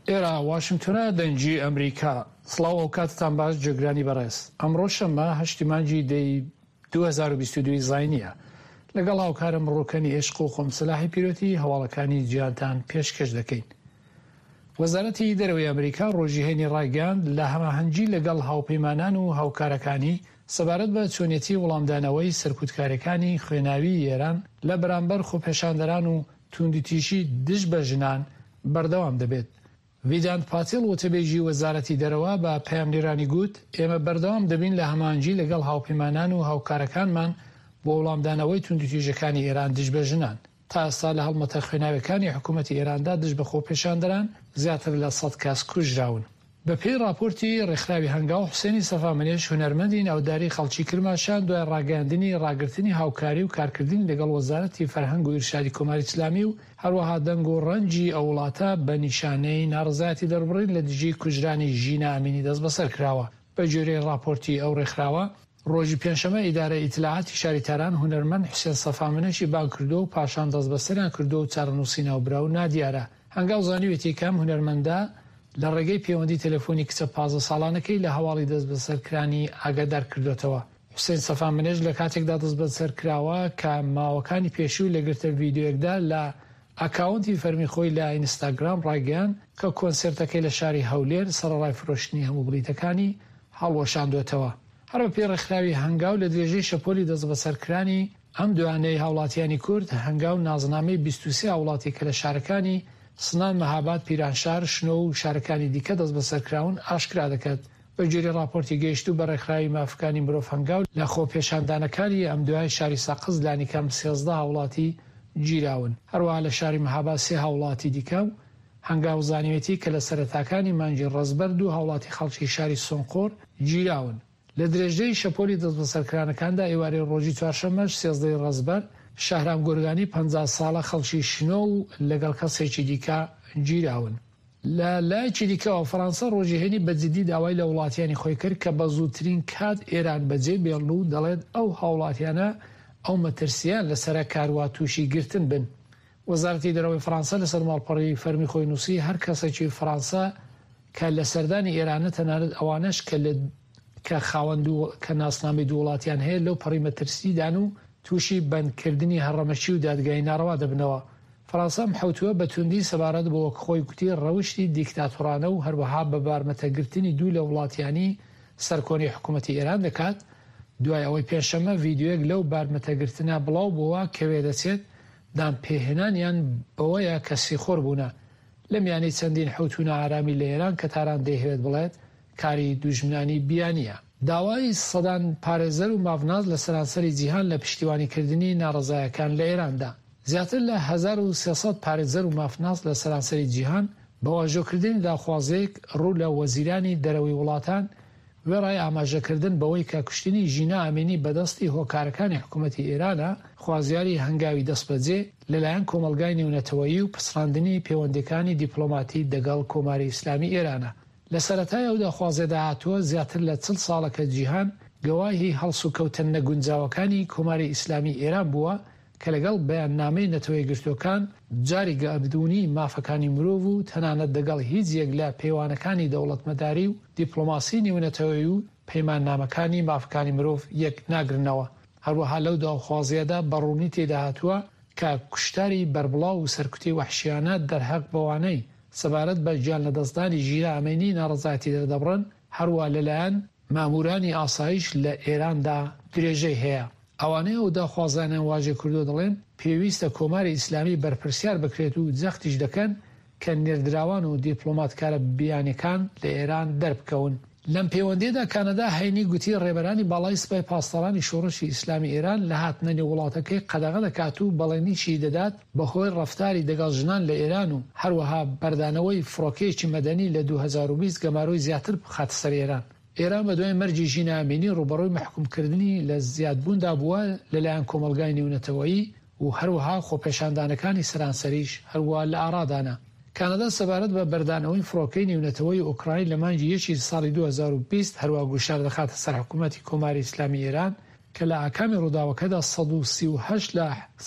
ئێرە واشنگتۆنە دەنگی ئەمریکا سڵاو ئەو کاتتان باش جێگرانی بەڕێز. ئەمڕۆ شەممە 8 مانگی دەی 2022 زاینیە لەگەڵ هاوکارم ڕۆکەنی عێشق و خۆمسلاحی پیرۆتی هەواڵەکانی جیهانتان پێشکەش دەکەین. وەزارەتی دەرەوەی ئەمریکا ڕۆژیهێنی ڕایگەاند لە هەماهەنگی لەگەڵ هاوپەیمانان و هاوکارەکانی سەبارەت بە چۆنیەتی وەڵامدانەوەی سەرکوتکارەکانی خوێناوی ئێران لە بەرامبەر خۆپێشاندەران و توندوتیژی دژ بە ژنان بەردەوام دەبێت. ویداند پاتیل وتەبێژی وەزارەتی دەرەوە بە پەیامنێرانی گوت ئێمە بەردەوام دەبین لە هەماهەنگی لەگەڵ هاوپەیمانان و هاوکارەکانمان بۆ وەڵامدانەوەی توندوتیژەکانی ئێران دژ بە ژنان. تا ئێستا لە هەڵمەتە خوێناویەکانی حکوومەتی ئێراندا دژ بە خۆپێشاندەران زیاتر لە 100 کەس کوژراون. بە پێی راپۆرتی ڕێکخراوی هەنگاو حوسێنی سەفامنێژ هونەرمەندی ناوداری خەڵکی کرماشان دوای ڕاگەاندنی ڕاگررتنی هاوکاری و کارکردنی لەگەڵ وەزارەتی فەرهەنگ و ئیرشادی کۆماری ئیسلامی و هەروەها دەنگ و ڕەنجی ئەو وڵاتە بە نیشانەی ناڕزایەتی دەربڕین لە دژی کوژرانی ژینە ئامینی دەست بەسەر کراوە. بە جۆرەی راپۆرتی ئەو ڕێکخراوە ڕۆژی پێنجشەمە ئیدارە ئیتلاعاتی شاریتاران هونەرمەند حوسێن سەفامنێژی بان کردو و پاشان دەست بەسەریان کردو و چارەنووسینەوە براو نادیارە. هەنگاو زانیوێتی کەم هونەرمەندە لە ڕێگەی پەیوەندی تەلەفۆنی کچە 15 ساڵانەکەی لە هەواڵی دەست بەسەرکرانی ئاگادار کردوێتەوە. حوسێن سەفامنێژ لە کاتێکدا دەست بەسەر کراوە کە ماوەکانی پێشوو لەگرتە ڤیدیۆیەکدا لە ئاکاونتی فەرمی خۆی لە ئینستاگرام ڕایگەیاند کە کۆنسێرتەکەی لە شاری هەولێر سەرەڕای فرۆشتنی هەموو بلیتەکانی هەڵوەشاندوێتەوە. هەر بە پێی ڕێکخراوی هەنگاو لە درێژەی شەپۆلی دەست بەسەرکرانی ئەم دوانەی هاوڵاتیانی کورد هەنگاو نازنامەی 23 هاوڵاتی کە لە شارەکانی سنان مەهاباد پیرانشار شنۆ و شارەکانی دیکە دەست بەسەرکراون ئاشکرا دەکات. بە جۆری راپۆرتی گەیشت و بە ڕێکخراوی مافەکانی مرۆڤ هەنگاو لە خۆپێشاندانەکانی ئەم دوای شاری ساقز لانیکەم 13 هاوڵاتی گیراون. هەروەها لە شاری مەهاباد 3 هاوڵاتی دیکە و هەنگاو زانیوێتی کە لە سەرەتاکانی مانگی ڕزبەرد و هاوڵاتی خەڵکی شاری سۆنقۆر گیراون. لە درێژەی شەپۆلی دەست بەسەرکرانەکاندا ئێوارەی ڕۆژی چوارشەممەش 13 ڕزبەر شاهرام گۆرگانی 50 ساڵە خەڵکی شنۆ و لەگەڵ کەسێکی دیکە گیراون. لە لایەکی دیکەەوە فەڕەنسا ڕۆژیهێنی بەجددی داوای لە وڵاتیانی خۆی کرد کە بە زووترین کات ئێران بەجێ بێڵ و دەڵێت ئەو هاوڵاتیانە ئەو مەترسیان لەسەر کاروا تووشی گرتن بن. وەزارەتی دەرەوەی فەڕەنسا لەسەر ماڵپەڕی فەرمی خۆی نووسی هەر کەسێکی فەڕەنسا کە لە سەردانی ئێرانە تەنانەت ئەوانش کە خاوەند کە ناسنامی دوو وڵاتیان هەیە لەو پەڕی مەترسیدان و تووشی بەندکردنی هەڕەمەچی و دادگای ناڕەوا دەبنەوە. فەڕەنسام حوتووە بە توندی سەبارەت بۆ وەک خۆی کوتی ڕەوشی دیکتاتۆرانە و هەروەها بە بارمەتەگرتنی دوو لە وڵاتیانی سەرکۆنی حکوومەتی ئێران دەکات. دوای ئەوەی پێشەمە ڤیدیۆیەک لەو بارمەتەگرتنە بڵاو بووە کەوێ دەچێت دام پێهێنانیان بەوەیە کە سیخۆر بوونە. لە میانەی چەندین حوتونە ئارامی لە ئێران کە تاران دەیهوێت بڵێت کاری دوژمنانی بیانیە. داوای سەدان پارێزەر و ماڤناز لە سەرانسەری جیهان لە پشتیوانیکردنی ناڕزایەکان لە ئێراندا. زیاتر لە 1300 پارێزەر و مافناز لە سەرانسەری جیهان بە واژۆکردنی داخوازەیەک ڕوو لە وەزیرانی دەرەوەی وڵاتان وێڕای ئاماژەکردن بەوەی کە کوشتنی ژینە ئامینی بەدەستی هۆکارەکانی حکوومەتی ئێرانە خوازیاری هەنگاوی دەستبەجێ لەلایەن کۆمەلگای نێونەتەوەیی و پسڕاندنی پەیوەندەکانی دیپلۆماتی دەگەڵ کۆماری ئیسلامی ئێرانە. لە سەرەتای ئەو داخوازێدا هاتووە زیاتر لە 40 ساڵەکە جیهان گەواهی هەڵس و کەوتن نەگونجاوەکانی کۆماری ئیسلامی ئێران بووە کە لەگەڵ بەیاننامەی نەتەوەی گرتوەکان جاری گەبدونی مافەکانی مرۆڤ و تەنانەت دەگەڵ هیچ یەک لە پەیوانەکانی دەوڵەتمەداری و دیپلۆماسی نێونەتەوەی و پەیماننامەکانی مافەکانی مرۆڤ یەک ناگرنەوە. هەروەها لەو داخوازیەدا بەڕوونی تێدا هاتووە کە کوشتاری بربڵاو و سەرکوتی وەحشیانە دەرهەق بەوانەی سەبارەت بە گیان لە دەستدانی ژینە ئامینی ناڕزایەتی دەردەبڕن هەروە لەلایەن مامورانی ئاسایش لە ئێراندا درێژەی هەیە. ئەوانەیە و داخوازانیان واژێ کردو دەڵێن پێویستە کۆماری ئیسلامی بەرپرسیار بکرێت و جەختیش دەکەن کە نێردراوان و دیپلۆماتکارە بیانەکان لە ئێران دەربکەون. لەم پەیوەندیدا کانەدا هەینی گوتی ڕێبەرانی باڵای سپای پاسدارانی شۆڕشی ئیسلامی ئێران لە هاتنەنێ وڵاتەکەی قەدەغە دەکات و بەڵێنیشی دەدات بەهۆی ڕەفتاری دەگەڵ ژنان لە ئێران و هەروەها بەردانەوەی فڕۆکەیەکی مەدەنی لە 2020 گەماروی زیاتر بخاتە سەر ئێران. ئێران بە دوای مەرجی ژینە ئامینی ڕوبەڕۆی محکومکردنی لە زیادبووندا بووە لەلایەن کۆمەلگای نێونەتەوەیی و هەروەها خۆپێشاندانەکانی سەرانسەریش هەروە لە ئارادانە. کانەدا سەبارەت بە بەردانەوەی فڕۆکەی نێونەتەوەی ئوکراین لە مانگی 1 ساڵی 2020 هەروە گوشار دەخاتە سەر حکوومەتی کۆماری ئیسلامی ئێران کە لە ئاکامی ڕووداوەکەدا 138 لە